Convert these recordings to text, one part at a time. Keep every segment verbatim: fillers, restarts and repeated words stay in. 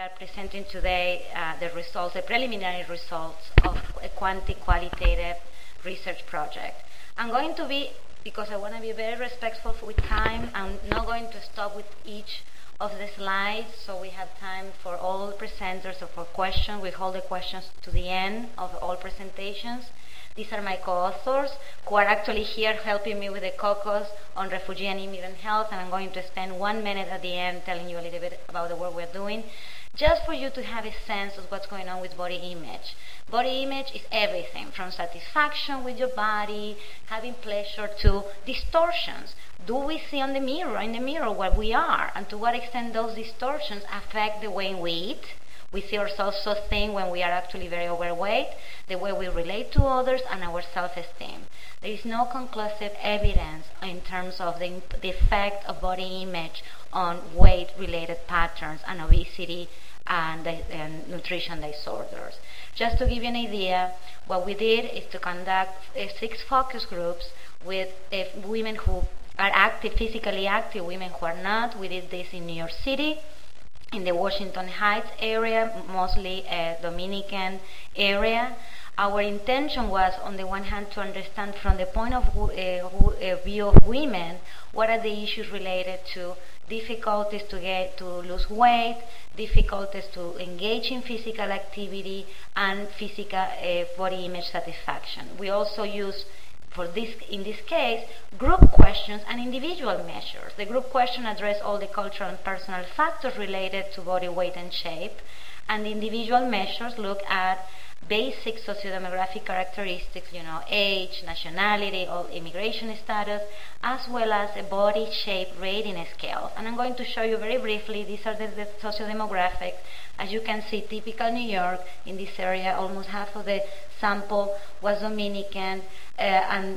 are presenting today uh, the results, the preliminary results of a quanti-qualitative research project. I'm going to be, because I want to be very respectful with time, I'm not going to stop with each of the slides, so we have time for all presenters or for questions. We hold the questions to the end of all presentations. These are my co-authors who are actually here helping me with the caucus on refugee and immigrant health, and I'm going to spend one minute at the end telling you a little bit about the work we're doing, just for you to have a sense of what's going on with body image. Body image is everything from satisfaction with your body, having pleasure, to distortions. Do we see on the mirror, in the mirror, what we are, and to what extent those distortions affect the way we eat? We see ourselves so thin when we are actually very overweight, the way we relate to others, and our self-esteem. There is no conclusive evidence in terms of the, the effect of body image on weight-related patterns and obesity and, and nutrition disorders. Just to give you an idea, what we did is to conduct uh, six focus groups with uh, women who are active, physically active, women who are not. We did this in New York City, in the Washington Heights area, mostly a Dominican area. Our intention was, on the one hand, to understand from the point of uh, view of women, what are the issues related to difficulties to get to lose weight, difficulties to engage in physical activity, and physical uh, body image satisfaction. We also use, for this, in this case, group questions and individual measures. The group question addressed all the cultural and personal factors related to body weight and shape, and the individual measures look at basic sociodemographic characteristics, you know, age, nationality, or immigration status, as well as a body shape rating scale. And I'm going to show you very briefly, these are the, the sociodemographics. As you can see, typical New York, in this area, almost half of the sample was Dominican, uh, and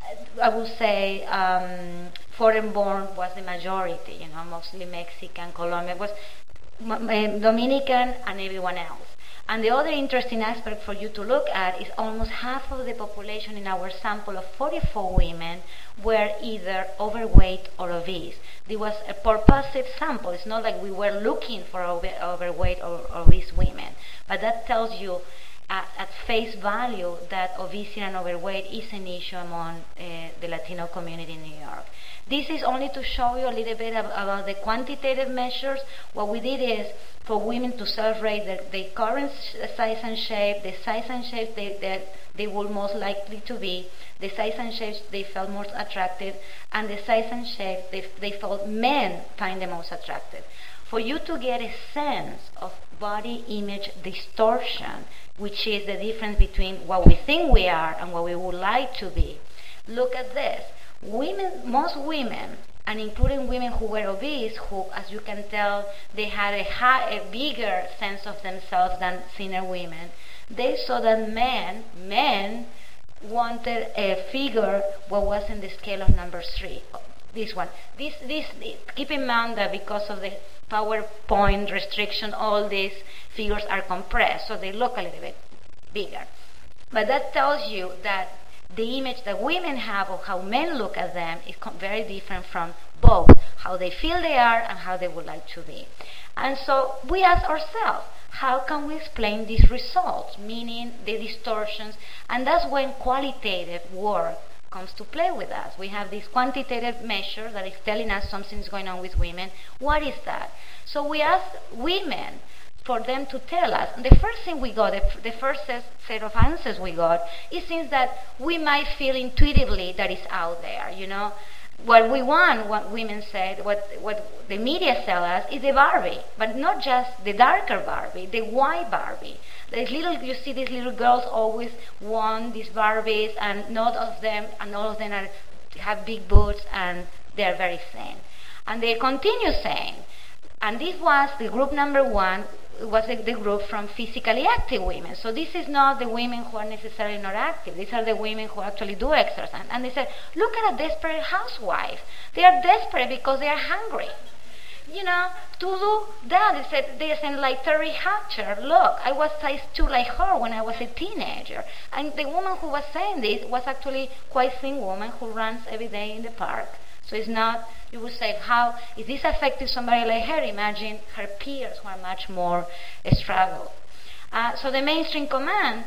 I would say um, foreign-born was the majority, you know, mostly Mexican, Colombia, was Dominican, and everyone else. And the other interesting aspect for you to look at is almost half of the population in our sample of forty-four women were either overweight or obese. There was a purposive sample. It's not like we were looking for over, overweight or obese women. But that tells you at, at face value that obesity and overweight is an issue among uh, the Latino community in New York. This is only to show you a little bit ab about the quantitative measures. What we did is for women to self-rate their, their current size and shape, the size and shape they, that they were most likely to be, the size and shapes they felt most attractive, and the size and shape they, they felt men find the most attractive. For you to get a sense of body image distortion, which is the difference between what we think we are and what we would like to be, look at this. Women, most women, and including women who were obese, who, as you can tell, they had a, high, a bigger sense of themselves than thinner women, they saw that men, men wanted a figure what was in the scale of number three. This one. This, this, keep in mind that because of the PowerPoint restriction, all these figures are compressed, so they look a little bit bigger. But that tells you that the image that women have of how men look at them is very different from both how they feel they are and how they would like to be. And so we ask ourselves, how can we explain these results, meaning the distortions? And that's when qualitative work comes to play with us. We have this quantitative measure that is telling us something is going on with women. What is that? So we ask women for them to tell us. And the first thing we got, the, the first set of answers we got, is things that we might feel intuitively that is out there, you know. What we want, what women said, what, what the media tell us, is the Barbie, but not just the darker Barbie, the white Barbie. These little, you see these little girls always want these Barbies, and not of them, and all of them are, have big boots, and they're very thin. And they continue saying, and this was the group number one, was the, the group from physically active women. So this is not the women who are necessarily not active. These are the women who actually do exercise. And they said, look at a desperate housewife. They are desperate because they are hungry. You know, to do that, they said, they said like Terry Hatcher, look, I was size two like her when I was a teenager. And the woman who was saying this was actually quite thin woman who runs every day in the park. So it's not, you would say, how, if this affected somebody like her, imagine her peers who are much more struggled. Uh, so the mainstream command,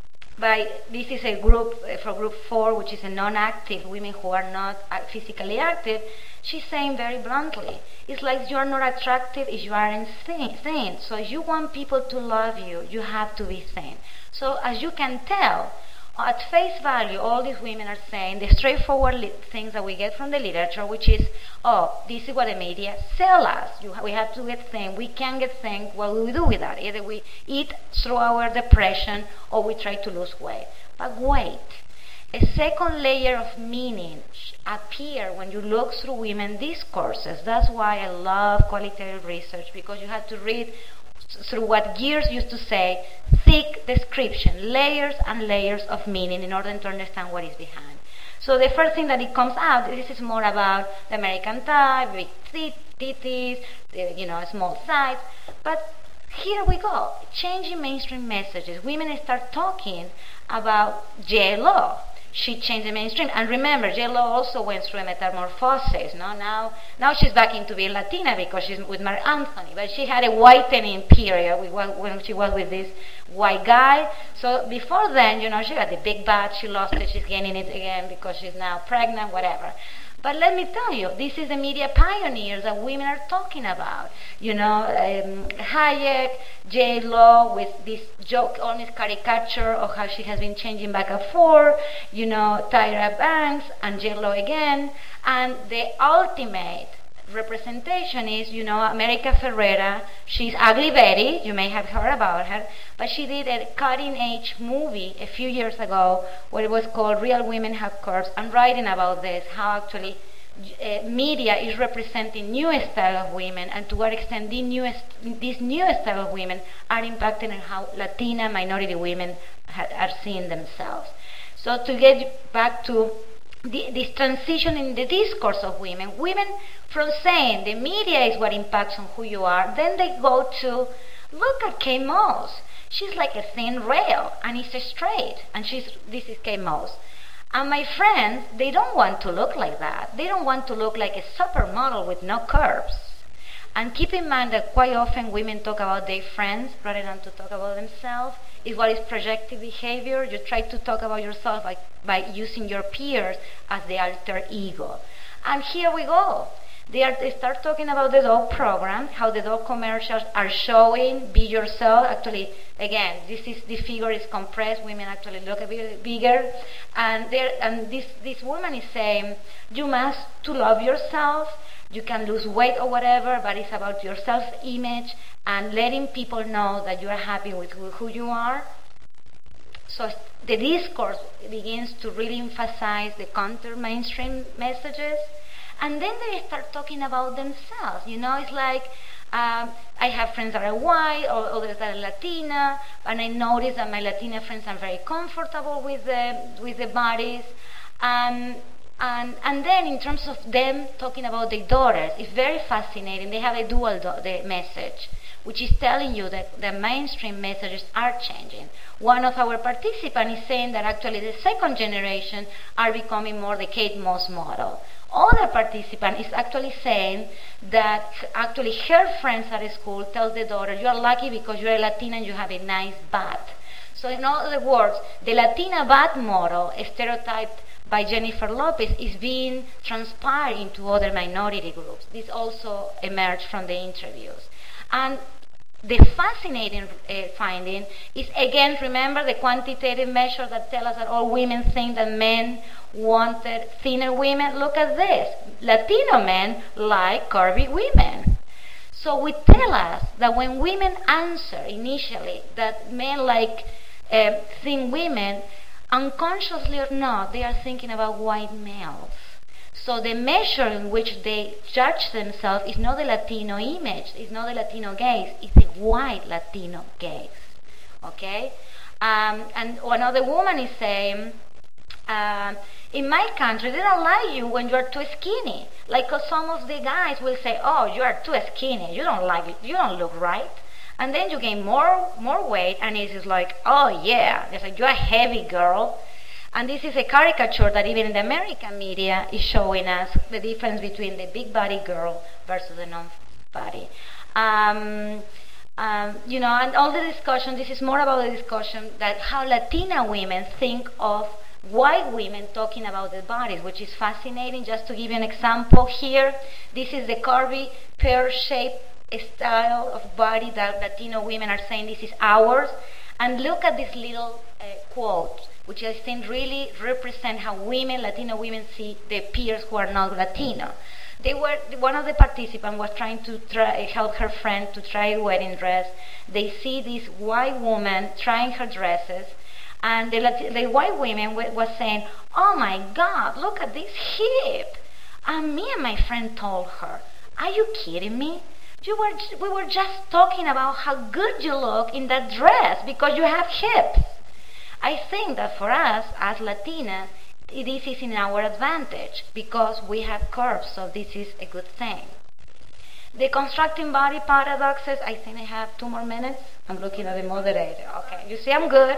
by, this is a group, uh, for group four, which is a non-active, women who are not uh, physically active, she's saying very bluntly, it's like you're not attractive if you aren't thin. So if you want people to love you, you have to be thin. So as you can tell, at face value, all these women are saying the straightforward li- things that we get from the literature, which is, oh, this is what the media sell us. You ha- we have to get thin. We can get thin. What do we do with that? Either we eat through our depression or we try to lose weight. But wait, a second layer of meaning appear when you look through women discourses. That's why I love qualitative research, because you have to read through what Gears used to say, thick description, layers and layers of meaning in order to understand what is behind. So the first thing that it comes out, this is more about the American type, big titties, you know, small size. But here we go, changing mainstream messages. Women start talking about J Lo. She changed the mainstream. And remember, J Lo also went through a metamorphosis. No? Now now she's back into being Latina because she's with Marc Anthony. But she had a whitening period when she was with this white guy. So before then, you know, she had the big butt. She lost it. She's gaining it again because she's now pregnant, whatever. But let me tell you, this is the media pioneers that women are talking about. You know, um, Hayek, J Lo, with this joke, almost caricature of how she has been changing back and forth. You know, Tyra Banks and J Lo again. And the ultimate representation is, you know, America Ferrera. She's Ugly Betty. You may have heard about her. But she did a cutting-edge movie a few years ago where it was called Real Women Have Curves. I'm writing about this, how actually uh, media is representing new style of women, and to what extent the newest, these new style of women are impacting on how Latina minority women ha- are seeing themselves. So to get back to the, this transition in the discourse of women, women from saying the media is what impacts on who you are, then they go to, look at Kate Moss. She's like a thin rail, and it's straight, and she's, this is Kate Moss. And my friends, they don't want to look like that. They don't want to look like a supermodel with no curves. And keep in mind that quite often women talk about their friends rather than to talk about themselves. Is what is projective behavior. You try to talk about yourself by, by using your peers as the alter ego. And here we go. They, are, they start talking about the Dove program, how the Dove commercials are showing, be yourself. Actually, again, this is the figure is compressed. Women actually look a bit bigger. And, and this, this woman is saying, you must to love yourself. You can lose weight or whatever, but it's about your self-image and letting people know that you are happy with who, who you are. So the discourse begins to really emphasize the counter-mainstream messages. And then they start talking about themselves. You know, it's like, um, I have friends that are white or others that are Latina, and I notice that my Latina friends are very comfortable with the, with the bodies. Um, and, and then in terms of them talking about their daughters, it's very fascinating. They have a dual do- the message, which is telling you that the mainstream messages are changing. One of our participants is saying that actually the second generation are becoming more the Kate Moss model. Other participant is actually saying that actually her friends at school tell the daughter, you are lucky because you're a Latina and you have a nice butt. So in other words, the Latina butt model, stereotyped by Jennifer Lopez, is being transpired into other minority groups. This also emerged from the interviews. And the fascinating uh, finding is, again, remember the quantitative measure that tell us that all women think that men wanted thinner women. Look at this. Latino men like curvy women. So we tell us that when women answer initially that men like uh, thin women, unconsciously or not, they are thinking about white males. So the measure in which they judge themselves is not the Latino image, it's not the Latino gaze, it's the white Latino gaze. Okay? Um, and another woman is saying, um, in my country, they don't like you when you're too skinny. Like, cause some of the guys will say, oh, you are too skinny, you don't like it, you don't look right. And then you gain more more weight, and it's just like, oh yeah, it's like, you're a heavy girl. And this is a caricature that even in the American media is showing us the difference between the big body girl versus the non-body. Um, um, you know, and all the discussion, this is more about the discussion that how Latina women think of white women talking about their bodies, which is fascinating. Just to give you an example here, this is the curvy, pear-shaped style of body that Latino women are saying this is ours. And look at this little uh, quote, which I think really represent how women, Latino women, see their peers who are not Latino. They were, one of the participants was trying to try, help her friend to try a wedding dress. They see this white woman trying her dresses, and the, the white woman was saying, "Oh my God, look at this hip." And me and my friend told her, "Are you kidding me? You were, we were just talking about how good you look in that dress because you have hips." I think that for us as Latinas, this is in our advantage because we have curves, so this is a good thing. The constructing body paradoxes, I think I have two more minutes. I'm looking at the moderator. Okay, you see I'm good.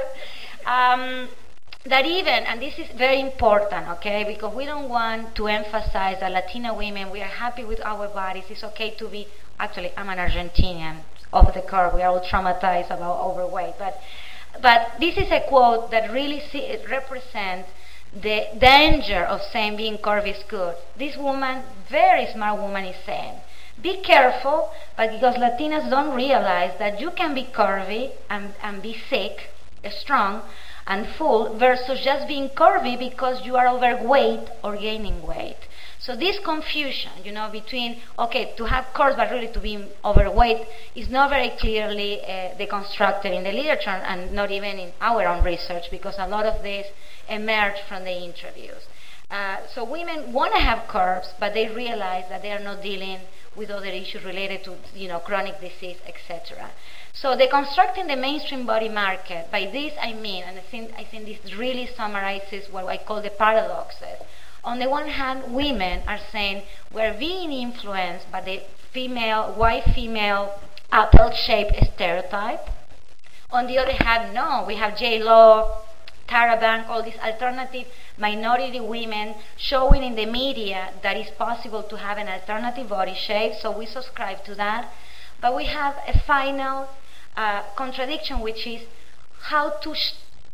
Um, that even, and this is very important, okay, because we don't want to emphasize that Latina women, we are happy with our bodies. It's okay to be, actually, I'm an Argentinian, off the curve. We are all traumatized about overweight. But but this is a quote that really see, it represents the danger of saying being curvy is good. This woman, very smart woman, is saying, be careful, but because Latinas don't realize that you can be curvy and, and be thick, strong, and full, versus just being curvy because you are overweight or gaining weight. So this confusion, you know, between, okay, to have curves but really to be overweight is not very clearly uh, deconstructed in the literature and not even in our own research, because a lot of this emerged from the interviews. Uh, so women want to have curves, but they realize that they are not dealing with other issues related to, you know, chronic disease, et cetera. So deconstructing the mainstream body market, by this I mean, and I think, I think this really summarizes what I call the paradoxes. On the one hand, women are saying we're being influenced by the female, white female, apple-shaped stereotype. On the other hand, no, we have J Lo, Tara Banks, all these alternative minority women showing in the media that it's possible to have an alternative body shape, so we subscribe to that. But we have a final uh, contradiction, which is how to sh-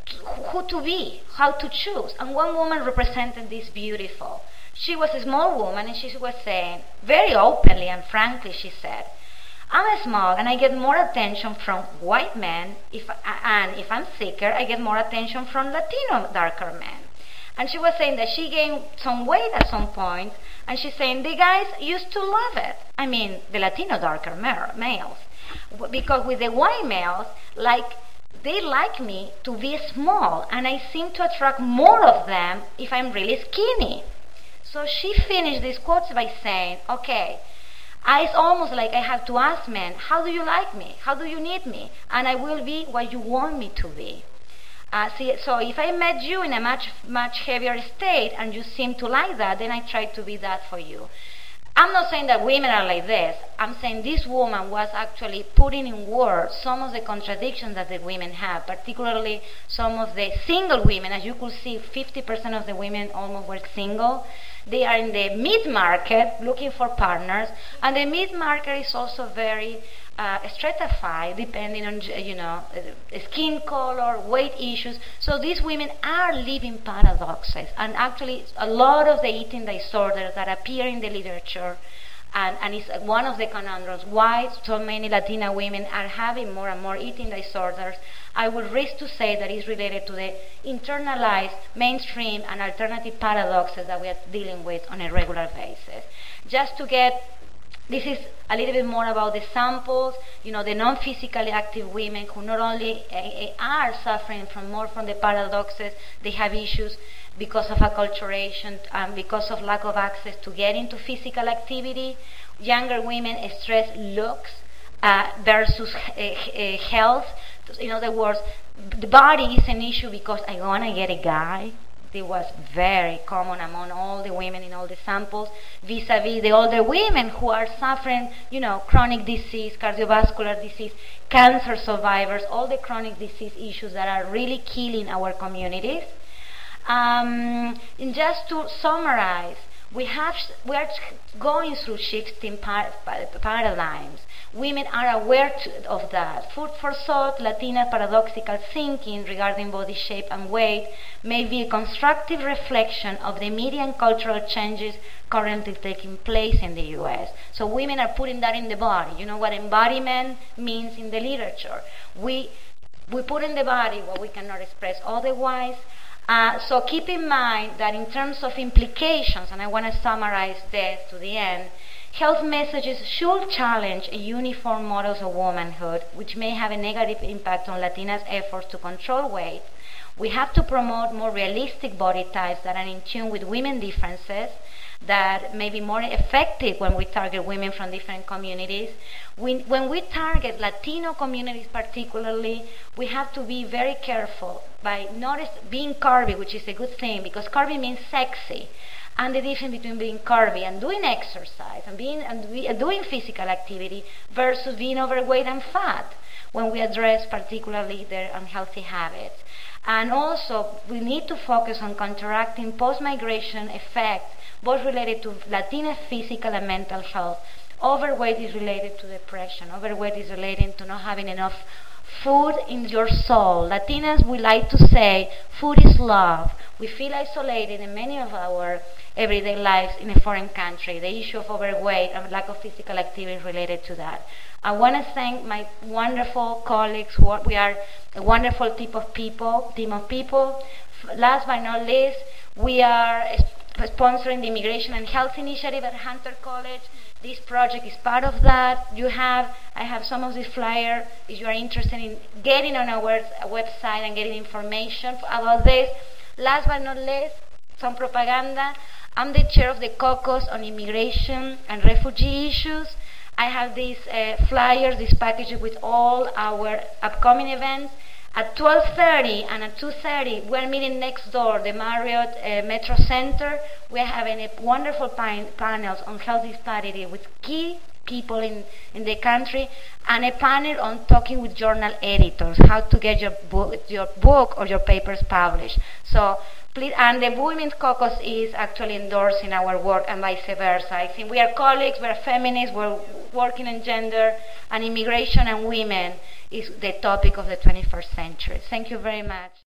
who to be, how to choose. And one woman represented this beautiful. She was a small woman, and she was saying, very openly and frankly, she said, I'm small and I get more attention from white men, if, and if I'm thicker, I get more attention from Latino darker men. And she was saying that she gained some weight at some point, and she's saying the guys used to love it. I mean, the Latino darker males. Because with the white males, like, they like me to be small, and I seem to attract more of them if I'm really skinny. So she finished these quotes by saying, okay, I, it's almost like I have to ask men, how do you like me? How do you need me? And I will be what you want me to be. Uh, see, so if I met you in a much, much heavier state and you seem to like that, then I try to be that for you. I'm not saying that women are like this. I'm saying this woman was actually putting in words some of the contradictions that the women have, particularly some of the single women. As you could see, fifty percent of the women almost were single. They are in the mid-market looking for partners, and the mid-market is also very uh, stratified depending on, you know, skin color, weight issues. So these women are living paradoxes, and actually a lot of the eating disorders that appear in the literature, and, and it's one of the conundrums why so many Latina women are having more and more eating disorders. I would risk to say that it's related to the internalized mainstream and alternative paradoxes that we are dealing with on a regular basis. Just to get, this is a little bit more about the samples, you know, the non-physically active women who not only uh, are suffering from more from the paradoxes, they have issues because of acculturation and because of lack of access to get into physical activity. Younger women stress looks uh, versus uh, uh, health. In other words, the body is an issue because I want to get a guy. It was very common among all the women in all the samples, vis-a-vis the older women who are suffering, you know, chronic disease, cardiovascular disease, cancer survivors, all the chronic disease issues that are really killing our communities. Um, and just to summarize, we have we are going through shifting par paradigms. Women are aware to, of that. Food for thought, Latina paradoxical thinking regarding body shape and weight may be a constructive reflection of the media and cultural changes currently taking place in the U S. So women are putting that in the body. You know what embodiment means in the literature. We, we put in the body what we cannot express otherwise. Uh, so keep in mind that in terms of implications, and I want to summarize this to the end, health messages should challenge uniform models of womanhood, which may have a negative impact on Latinas' efforts to control weight. We have to promote more realistic body types that are in tune with women's differences, that may be more effective when we target women from different communities. We, when we target Latino communities particularly, we have to be very careful by not being curvy, which is a good thing, because curvy means sexy. And the difference between being curvy and doing exercise and being and we, uh, doing physical activity versus being overweight and fat, when we address particularly their unhealthy habits. And also, we need to focus on counteracting post-migration effects, both related to Latina physical and mental health. Overweight is related to depression. Overweight is related to not having enough food in your soul. Latinas, we like to say, food is love. We feel isolated in many of our everyday lives in a foreign country. The issue of overweight and lack of physical activity is related to that. I want to thank my wonderful colleagues. We are a wonderful team of people. Team of people. Last but not least, we are sponsoring the Immigration and Health Initiative at Hunter College. This project is part of that. You have, I have some of the flyer if you are interested in getting on our website and getting information about this. Last but not least, some propaganda. I'm the chair of the caucus on immigration and refugee issues. I have these uh, flyers, these packages with all our upcoming events. At twelve thirty and at two thirty, we're meeting next door, the Marriott uh, Metro Center. We're having a wonderful pan panels on health disparity with key people in, in the country, and a panel on talking with journal editors, how to get your book, your book or your papers published. So please, and the Women's Caucus is actually endorsing our work and vice versa. I think we are colleagues, we're feminists, we're working on gender, and immigration and women is the topic of the twenty-first century. Thank you very much.